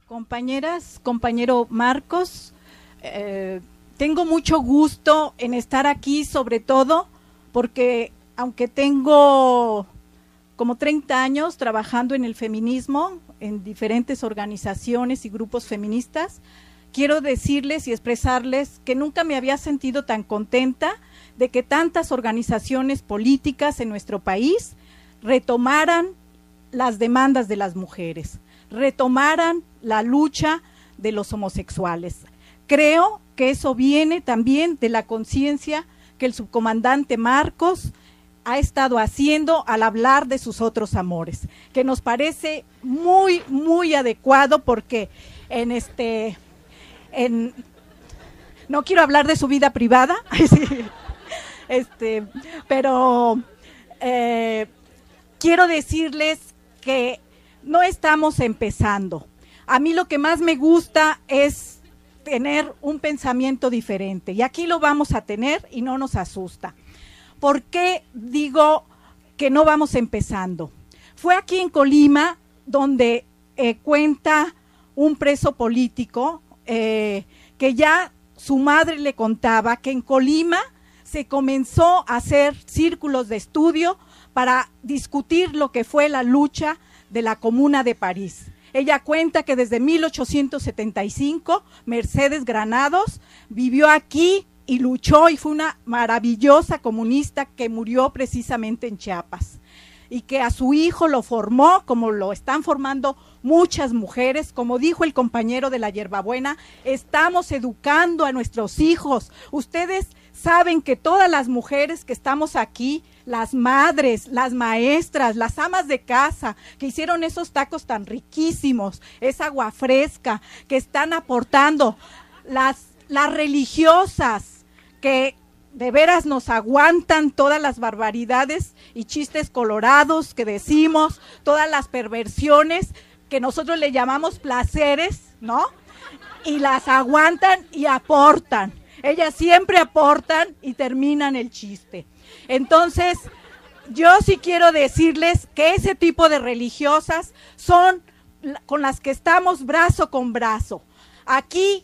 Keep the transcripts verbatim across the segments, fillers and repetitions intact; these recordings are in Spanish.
Compañeras, compañero Marcos, eh, tengo mucho gusto en estar aquí, sobre todo porque aunque tengo como treinta años trabajando en el feminismo, en diferentes organizaciones y grupos feministas, quiero decirles y expresarles que nunca me había sentido tan contenta de que tantas organizaciones políticas en nuestro país retomaran las demandas de las mujeres, retomaran la lucha de los homosexuales. Creo que eso viene también de la conciencia que el subcomandante Marcos ha estado haciendo al hablar de sus otros amores, que nos parece muy, muy adecuado porque en este, en, no quiero hablar de su vida privada, este, pero eh, quiero decirles que no estamos empezando. A mí lo que más me gusta es tener un pensamiento diferente y aquí lo vamos a tener y no nos asusta. ¿Por qué digo que no vamos empezando? Fue aquí en Colima donde eh, cuenta un preso político eh, que ya su madre le contaba que en Colima se comenzó a hacer círculos de estudio para discutir lo que fue la lucha de la Comuna de París. Ella cuenta que desde mil ochocientos setenta y cinco Mercedes Granados vivió aquí y luchó y fue una maravillosa comunista que murió precisamente en Chiapas y que a su hijo lo formó como lo están formando muchas mujeres. Como dijo el compañero de la Hierbabuena, estamos educando a nuestros hijos. Ustedes saben que todas las mujeres que estamos aquí, las madres, las maestras, las amas de casa, que hicieron esos tacos tan riquísimos, esa agua fresca, que están aportando, las, las religiosas, que de veras nos aguantan todas las barbaridades y chistes colorados que decimos, todas las perversiones que nosotros le llamamos placeres, ¿no? Y las aguantan y aportan. Ellas siempre aportan y terminan el chiste. Entonces, yo sí quiero decirles que ese tipo de religiosas son con las que estamos brazo con brazo. Aquí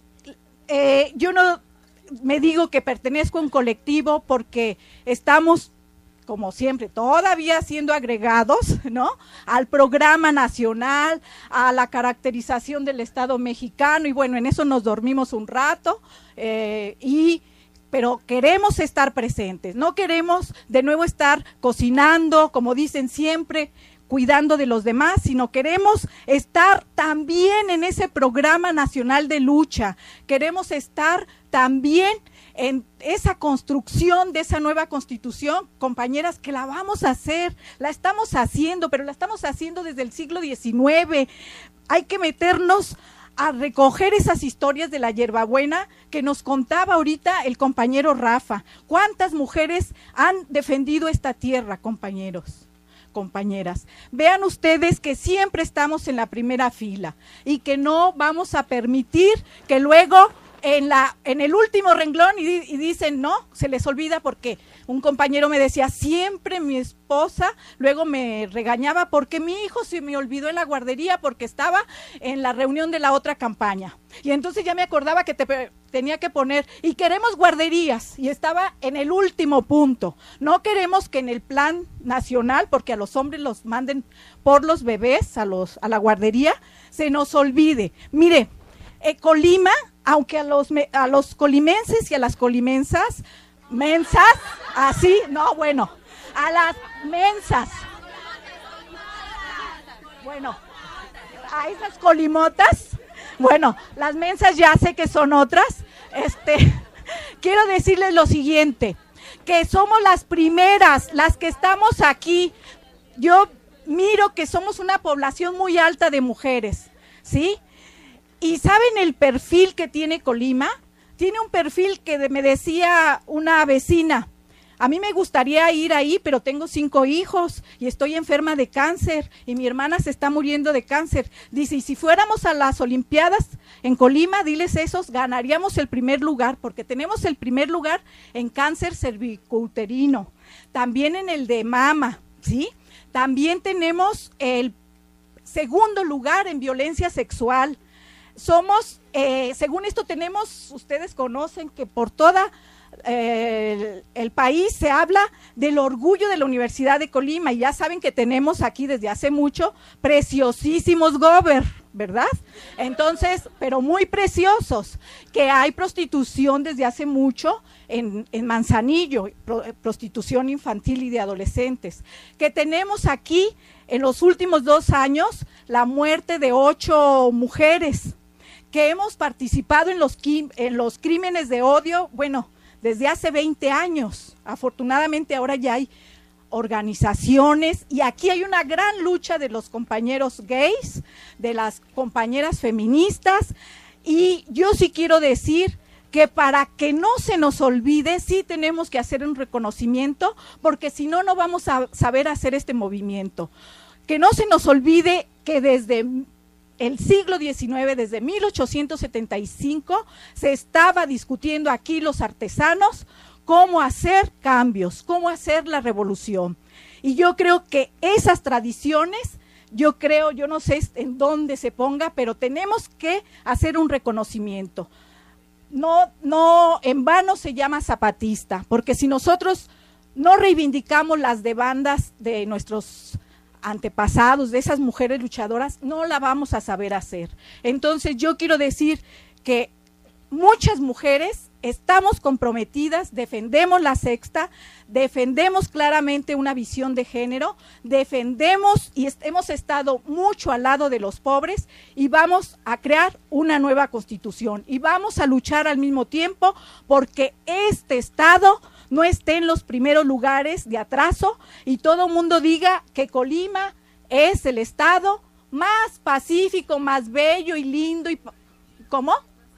eh, yo no me digo que pertenezco a un colectivo porque estamos, como siempre, todavía siendo agregados, ¿no?, al programa nacional, a la caracterización del Estado mexicano, y bueno, en eso nos dormimos un rato, eh, y pero queremos estar presentes, no queremos de nuevo estar cocinando, como dicen siempre, cuidando de los demás, sino queremos estar también en ese programa nacional de lucha, queremos estar también en esa construcción de esa nueva constitución, compañeras, que la vamos a hacer, la estamos haciendo, pero la estamos haciendo desde el siglo diecinueve. Hay que meternos a recoger esas historias de la Hierbabuena que nos contaba ahorita el compañero Rafa. ¿Cuántas mujeres han defendido esta tierra, compañeros, compañeras? Vean ustedes que siempre estamos en la primera fila y que no vamos a permitir que luego en la en el último renglón y, y dicen, no, se les olvida, porque un compañero me decía, siempre mi esposa luego me regañaba porque mi hijo se me olvidó en la guardería porque estaba en la reunión de la otra campaña. Y entonces ya me acordaba que te, tenía que poner, y queremos guarderías, y estaba en el último punto. No queremos que en el plan nacional, porque a los hombres los manden por los bebés a los a la guardería, se nos olvide. Mire, eh, Colima, aunque a los, a los colimenses y a las colimensas, mensas, así, no, bueno, a las mensas, bueno, a esas colimotas, bueno, las mensas ya sé que son otras, este, quiero decirles lo siguiente, que somos las primeras, las que estamos aquí. Yo miro que somos una población muy alta de mujeres, ¿sí? ¿Y saben el perfil que tiene Colima? Tiene un perfil que me decía una vecina, a mí me gustaría ir ahí, pero tengo cinco hijos y estoy enferma de cáncer y mi hermana se está muriendo de cáncer. Dice, y si fuéramos a las Olimpiadas en Colima, diles esos, ganaríamos el primer lugar, porque tenemos el primer lugar en cáncer cervicouterino, también en el de mama, ¿sí? También tenemos el segundo lugar en violencia sexual. somos, eh, según esto tenemos, ustedes conocen que por toda eh, el, el país se habla del orgullo de la Universidad de Colima, y ya saben que tenemos aquí desde hace mucho preciosísimos gober, ¿verdad? Entonces, pero muy preciosos, que hay prostitución desde hace mucho en, en Manzanillo, pro, prostitución infantil y de adolescentes, que tenemos aquí en los últimos dos años la muerte de ocho mujeres, que hemos participado en los, en los crímenes de odio, bueno, desde hace veinte años, afortunadamente ahora ya hay organizaciones, y aquí hay una gran lucha de los compañeros gays, de las compañeras feministas, y yo sí quiero decir que para que no se nos olvide, sí tenemos que hacer un reconocimiento, porque si no, no vamos a saber hacer este movimiento. Que no se nos olvide que desde el siglo diecinueve, desde mil ochocientos setenta y cinco, se estaba discutiendo aquí los artesanos cómo hacer cambios, cómo hacer la revolución. Y yo creo que esas tradiciones, yo creo, yo no sé en dónde se ponga, pero tenemos que hacer un reconocimiento. No, no en vano se llama zapatista, porque si nosotros no reivindicamos las demandas de nuestros antepasados, de esas mujeres luchadoras, no la vamos a saber hacer. Entonces yo quiero decir que muchas mujeres estamos comprometidas, defendemos la sexta, defendemos claramente una visión de género, defendemos y est- hemos estado mucho al lado de los pobres, y vamos a crear una nueva constitución, y vamos a luchar al mismo tiempo porque este Estado no esté en los primeros lugares de atraso, y todo el mundo diga que Colima es el estado más pacífico, más bello y lindo, y ¿cómo?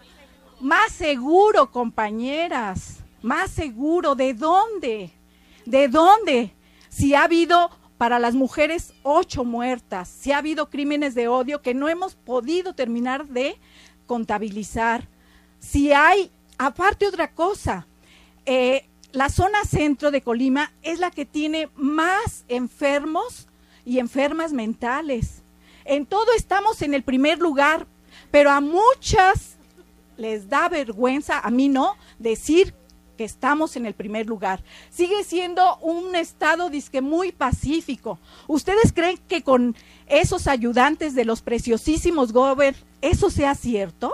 Más seguro, compañeras, más seguro. ¿De dónde? ¿De dónde? Si ha habido para las mujeres ocho muertas, si ha habido crímenes de odio que no hemos podido terminar de contabilizar, si hay, aparte otra cosa, eh, la zona centro de Colima es la que tiene más enfermos y enfermas mentales. En todo estamos en el primer lugar, pero a muchas les da vergüenza, a mí no, decir que estamos en el primer lugar. Sigue siendo un estado disque muy pacífico. ¿Ustedes creen que con esos ayudantes de los preciosísimos gober eso sea cierto?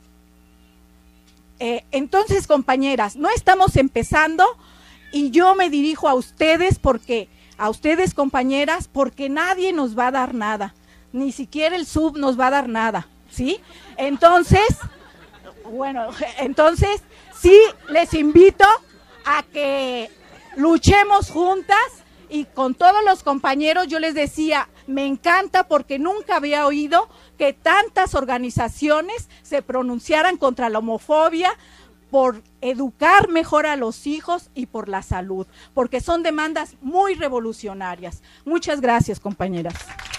Eh, entonces, compañeras, no estamos empezando, y yo me dirijo a ustedes porque, a ustedes, compañeras, porque nadie nos va a dar nada, ni siquiera el sub nos va a dar nada, ¿sí? Entonces, bueno, entonces, sí les invito a que luchemos juntas, y con todos los compañeros. Yo les decía, me encanta porque nunca había oído que tantas organizaciones se pronunciaran contra la homofobia, por educar mejor a los hijos y por la salud, porque son demandas muy revolucionarias. Muchas gracias, compañeras.